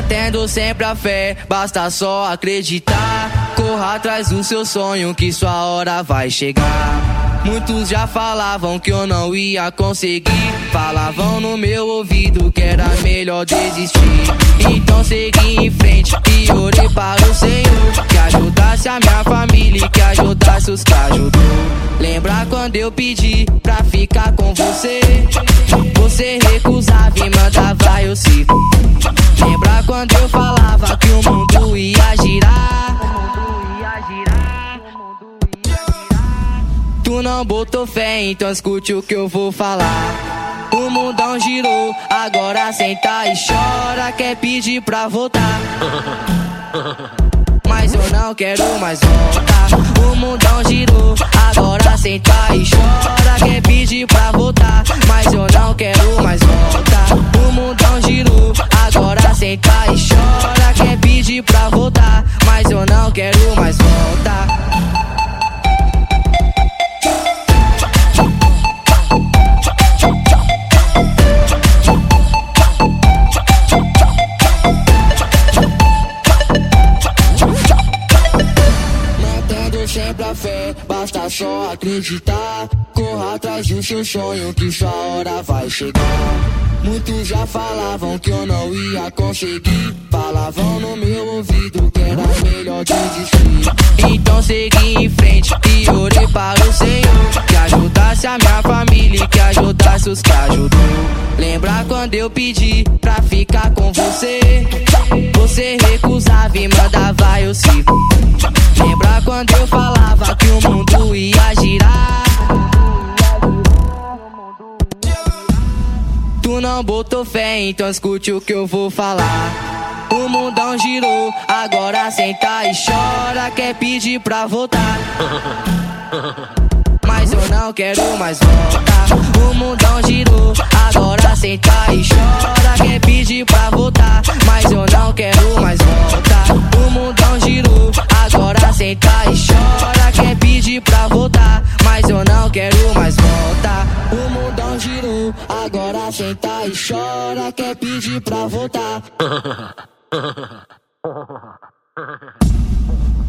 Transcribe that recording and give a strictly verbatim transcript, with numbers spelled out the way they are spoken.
Mantendo sempre a fé, basta só acreditar. Corra atrás do seu sonho que sua hora vai chegar. Muitos já falavam que eu não ia conseguir. Falavam no meu ouvido que era melhor desistir. Então segui em frente e orei para o Senhor que ajudasse a minha família e que ajudasse os que ajudou. Lembrar quando eu pedi pra ficar com você, você recusava e mandava eu se f***. Lembrar quando eu falava que o mundo ia girar, tu não botou fé, então escute o que eu vou falar. O mundão girou, agora senta e chora. Quer pedir pra voltar, mas eu não quero mais voltar. O mundão girou, agora senta e chora. Quer pedir pra voltar, mas eu não quero mais voltar. O mundão girou, agora senta e chora. Quer pedir pra voltar, mas eu não quero mais voltar. Sempre a fé, basta só acreditar. Corra atrás do seu sonho que sua hora vai chegar. Muitos já falavam que eu não ia conseguir. Falavam no meu ouvido que era melhor desistir. Então segui em frente e orei para o Senhor que ajudasse a minha família e que ajudasse os que ajudou. Lembrar quando eu pedi pra ficar com você, você recusava e mandava eu se f***. Lembrar quando eu falava que o mundo ia girar, tu não botou fé, então escute o que eu vou falar. O mundão girou, agora senta e chora. Quer pedir pra voltar, mas eu não quero mais voltar. O mundão girou, agora senta e chora. Quer pedir pra voltar, mas eu não quero mais voltar. O mundão girou, agora senta e chora. Quer pedir pra voltar, mas eu não quero mais voltar. O mundão girou, agora senta e chora. Quer pedir pra voltar.